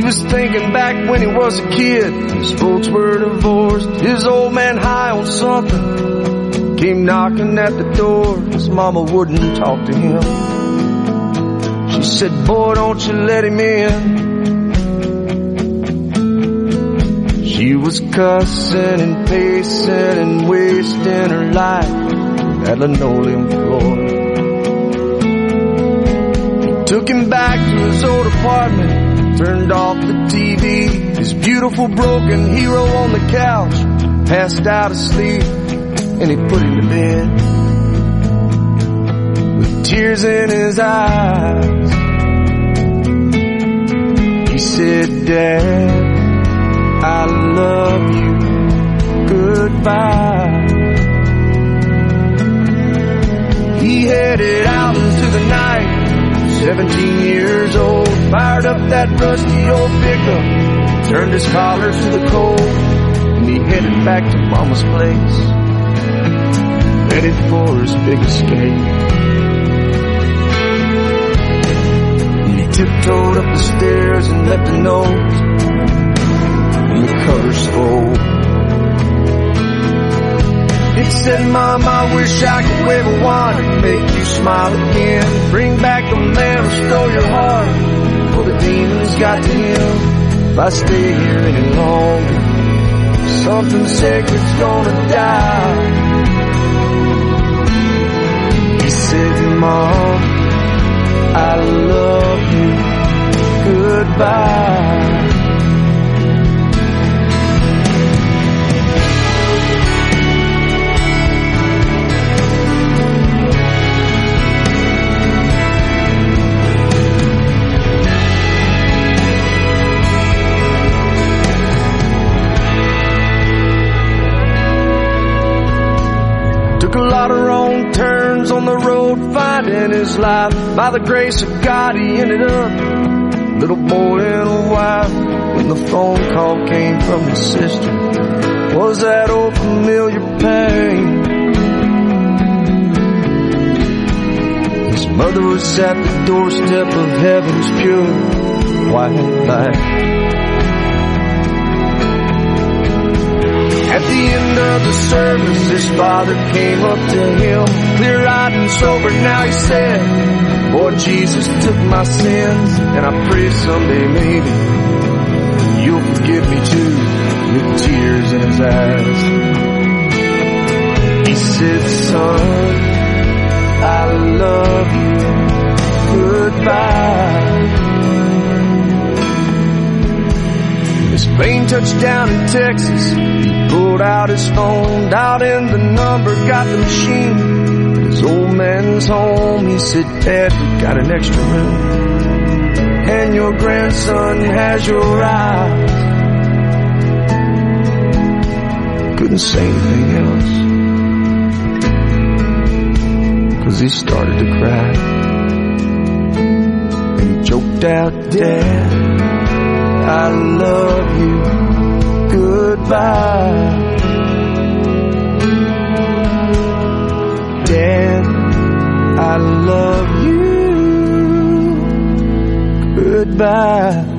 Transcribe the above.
was thinking back when he was a kid. His folks were divorced. His old man high on something came knocking at the door. His mama wouldn't talk to him. She said, boy, don't you let him in. She was cussing and pacing and wasting her life at linoleum floor. He took him back to his old apartment, turned off the TV. His beautiful broken hero on the couch passed out asleep, and he put him to bed with tears in his eyes. He said, Dad, I love you, goodbye. He headed out into the night, 17 years old, fired up that rusty old pickup, turned his collar to the cold, and he headed back to Mama's place, headed for his big escape. And he tiptoed up the stairs and left a note in the covers fold. It said, Mom, I wish I could wave a wand and make you smile again. Bring back the man who stole your heart, for the demons got to him. If I stay here any longer, something sacred's gonna die. He said, Mom, I love you, goodbye. Took a lot of wrong turns on the road, finding his life. By the grace of God, he ended up a little boy and a wife. When the phone call came from his sister, was that old familiar pain. His mother was at the doorstep of heaven's pure white light. At the end of the service, his father came up to him, clear-eyed and sober. Now he said, Lord Jesus took my sins, and I pray someday maybe you'll forgive me too, with tears in his eyes. He said, son, I love you, goodbye. His plane touched down in Texas. He pulled out his phone, dialed in the number, got the machine. His old man's home. He said, Dad, we got an extra room, and your grandson has your eyes. Couldn't say anything else, 'cause he started to cry. And he choked out, Dad, I love you, goodbye. Dad, I love you, goodbye.